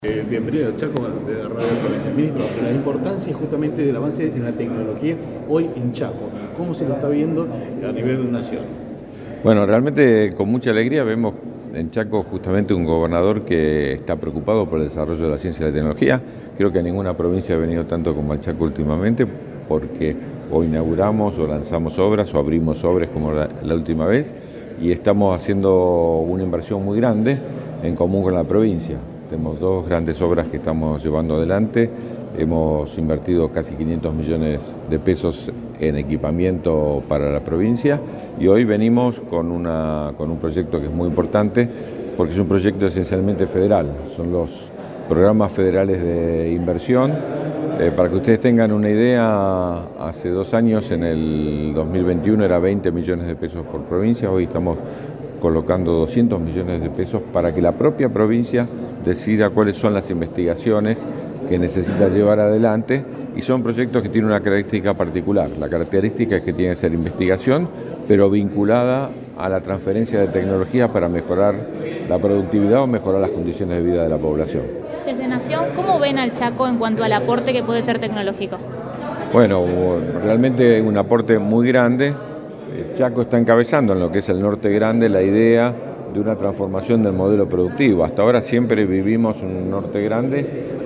Bienvenido a Chaco de Radio Provincia. Ministro, la importancia justamente del avance en la tecnología hoy en Chaco, ¿cómo se lo está viendo a nivel nacional? Bueno, realmente con mucha alegría vemos en Chaco justamente un gobernador que está preocupado por el desarrollo de la ciencia y la tecnología. Creo que a ninguna provincia ha venido tanto como al Chaco últimamente, porque o inauguramos o lanzamos obras o abrimos obras como la última vez, y estamos haciendo una inversión muy grande en común con la provincia. Tenemos dos grandes obras que estamos llevando adelante. Hemos invertido casi 500 millones de pesos en equipamiento para la provincia y hoy venimos con un proyecto que es muy importante porque es un proyecto esencialmente federal. Son los programas federales de inversión. Para que ustedes tengan una idea, hace 2 años, en el 2021, era 20 millones de pesos por provincia. Hoy estamos colocando 200 millones de pesos para que la propia provincia decida cuáles son las investigaciones que necesita llevar adelante, y son proyectos que tienen una característica particular. La característica es que tiene que ser investigación, pero vinculada a la transferencia de tecnología para mejorar la productividad o mejorar las condiciones de vida de la población. Desde Nación, ¿cómo ven al Chaco en cuanto al aporte que puede ser tecnológico? Bueno, realmente un aporte muy grande. Chaco está encabezando en lo que es el Norte Grande la idea de una transformación del modelo productivo. Hasta ahora siempre vivimos un Norte Grande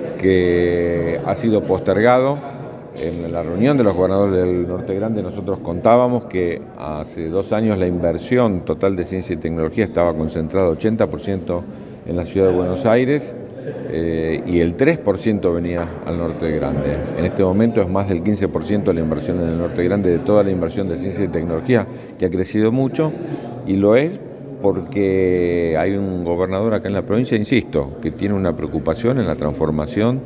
que ha sido postergado. En la reunión de los gobernadores del Norte Grande nosotros contábamos que hace 2 años la inversión total de ciencia y tecnología estaba concentrada 80% en la ciudad de Buenos Aires y el 3% venía al Norte Grande. En este momento es más del 15% de la inversión en el Norte Grande, de toda la inversión de ciencia y tecnología, que ha crecido mucho, y lo es porque hay un gobernador acá en la provincia, insisto, que tiene una preocupación en la transformación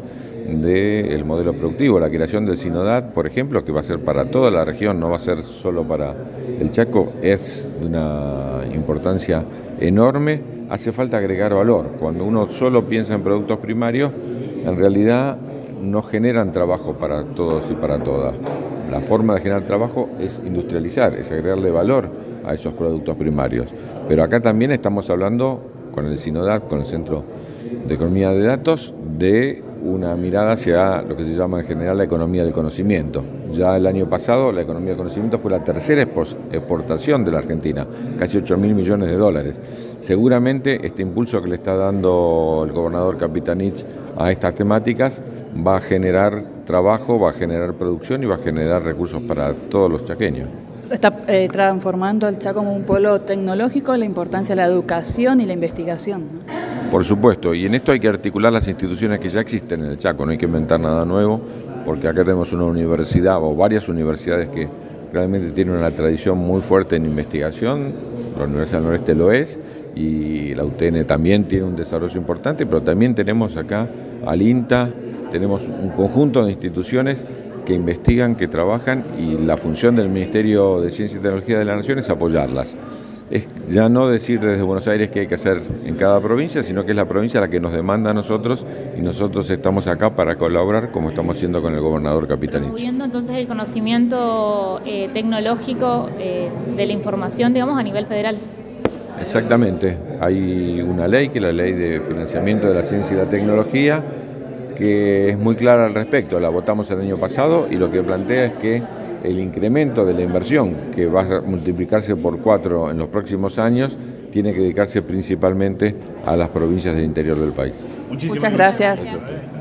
del modelo productivo. La creación del SINODAT, por ejemplo, que va a ser para toda la región, no va a ser solo para el Chaco, es de una importancia enorme. Hace falta agregar valor. Cuando uno solo piensa en productos primarios, en realidad no generan trabajo para todos y para todas. La forma de generar trabajo es industrializar, es agregarle valor a esos productos primarios. Pero acá también estamos hablando con el SINODAT, con el Centro de Economía de Datos, de una mirada hacia lo que se llama en general la economía del conocimiento. Ya el año pasado la economía del conocimiento fue la tercera exportación de la Argentina, casi 8.000 millones de dólares. Seguramente este impulso que le está dando el gobernador Capitanich a estas temáticas va a generar trabajo, va a generar producción y va a generar recursos para todos los chaqueños. Está transformando el Chaco como un pueblo tecnológico, la importancia de la educación y la investigación, ¿no? Por supuesto, y en esto hay que articular las instituciones que ya existen en el Chaco, no hay que inventar nada nuevo, porque acá tenemos una universidad o varias universidades que realmente tienen una tradición muy fuerte en investigación. La Universidad del Noreste lo es, y la UTN también tiene un desarrollo importante, pero también tenemos acá al INTA, tenemos un conjunto de instituciones que investigan, que trabajan, y la función del Ministerio de Ciencia y Tecnología de la Nación es apoyarlas. Es ya no decir desde Buenos Aires qué hay que hacer en cada provincia, sino que es la provincia la que nos demanda a nosotros, y nosotros estamos acá para colaborar, como estamos haciendo con el gobernador Capitanich. Viendo entonces el conocimiento tecnológico de la información, digamos, a nivel federal. Exactamente. Hay una ley, que es la Ley de Financiamiento de la Ciencia y la Tecnología, que es muy clara al respecto. La votamos el año pasado y lo que plantea es que el incremento de la inversión, que va a multiplicarse por 4 en los próximos años, tiene que dedicarse principalmente a las provincias del interior del país. Muchas gracias.